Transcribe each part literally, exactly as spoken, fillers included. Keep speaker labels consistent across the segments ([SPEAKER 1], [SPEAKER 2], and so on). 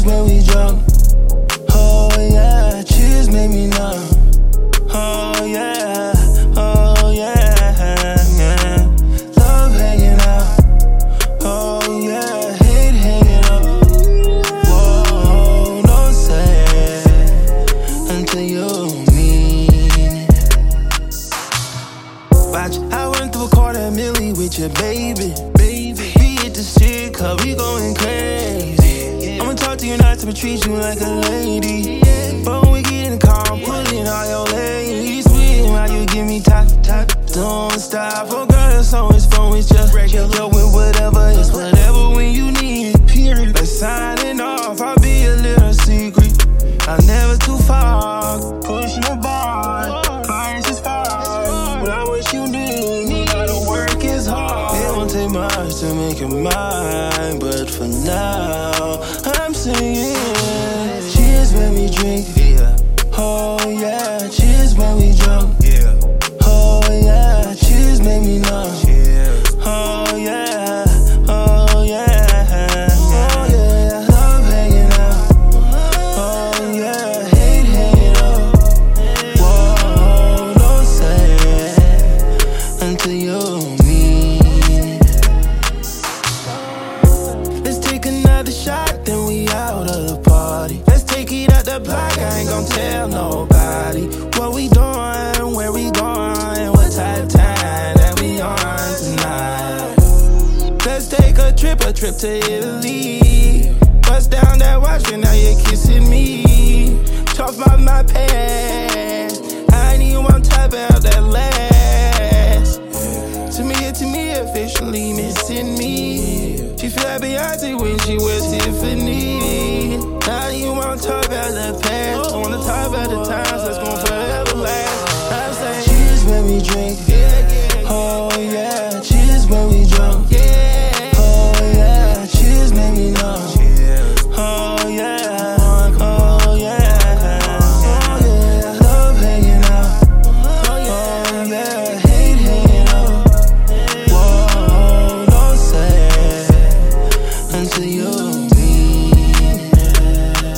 [SPEAKER 1] cheers when we drunk. Oh yeah, cheers make me numb. Oh yeah, oh yeah, yeah. Love hanging out. Oh yeah, hate hanging up. Whoa, no say until you mean it. Watch, I went through a quarter milli with your baby. Baby, we hit the shit, cause we going crazy. I'ma talk to you not to treat you like a lady. But when we get in the car, I'm pulling all your ladies. Sweet, while you give me top, top. Don't stop, oh girl, it's always fun with you. Yo, with whatever, it's whatever when you need it. Period. Like signing off, I'll be a little secret. I'm never too far, pushing the bar. Fires is far, but I wish you knew. You gotta work is hard. It won't take much to make it mine, but for now, I'm singing. Cheers when we drink. Yeah. Oh yeah, cheers when we drunk. Yeah. Oh yeah, cheers make me numb. Cheers. Oh yeah, oh yeah, oh yeah. Love hanging out. Oh yeah, hate hanging up. Whoa, no say until you mean it. Let's take another shot, then we out of the party. Let's take it out the block, I ain't gon' tell nobody what we doing, where we going, what type of time that we on tonight. Let's take a trip, a trip to Italy. Bust down that watch, and now you're kissing me. Talk about my past, I ain't even want to talk about that last. To me, to me, officially missing me. She feel like Beyonce when she wears Tiffany. Now you wanna talk about the past, I wanna talk about the times that's gonna forever last. I say cheers when we drink. Oh yeah, cheers when we drunk. Oh yeah, cheers make me numb. Oh yeah, oh yeah, oh yeah. Love hanging out. Oh yeah, hate hanging up. Whoa, don't say until you mean it.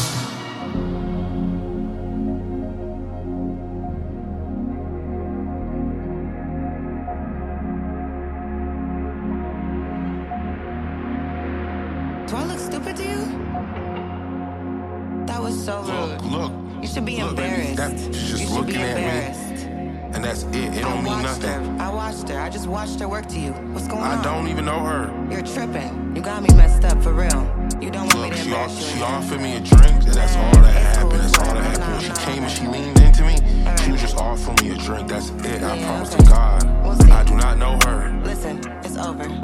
[SPEAKER 2] Do I look stupid to you? That was so rude.
[SPEAKER 3] Look, look.
[SPEAKER 2] You should be
[SPEAKER 3] look,
[SPEAKER 2] embarrassed.
[SPEAKER 3] That, she's just
[SPEAKER 2] you should
[SPEAKER 3] looking
[SPEAKER 2] be
[SPEAKER 3] at
[SPEAKER 2] embarrassed.
[SPEAKER 3] me, and that's it. It don't
[SPEAKER 2] I
[SPEAKER 3] mean
[SPEAKER 2] watched
[SPEAKER 3] nothing.
[SPEAKER 2] her. I watched her. I just watched her work to you. What's going on?
[SPEAKER 3] I don't even know her.
[SPEAKER 2] You're tripping. You got me messed up for real. You don't want
[SPEAKER 3] Look,
[SPEAKER 2] me to
[SPEAKER 3] she,
[SPEAKER 2] embarrass you.
[SPEAKER 3] she offered me a drink, and that's all that happened. That's all that happened. When she came and she leaned into me, she was just offering me a drink. That's it. I
[SPEAKER 2] Yeah,
[SPEAKER 3] promise
[SPEAKER 2] okay.
[SPEAKER 3] to God.
[SPEAKER 2] We'll see.
[SPEAKER 3] I do not know her.
[SPEAKER 2] Listen, it's over.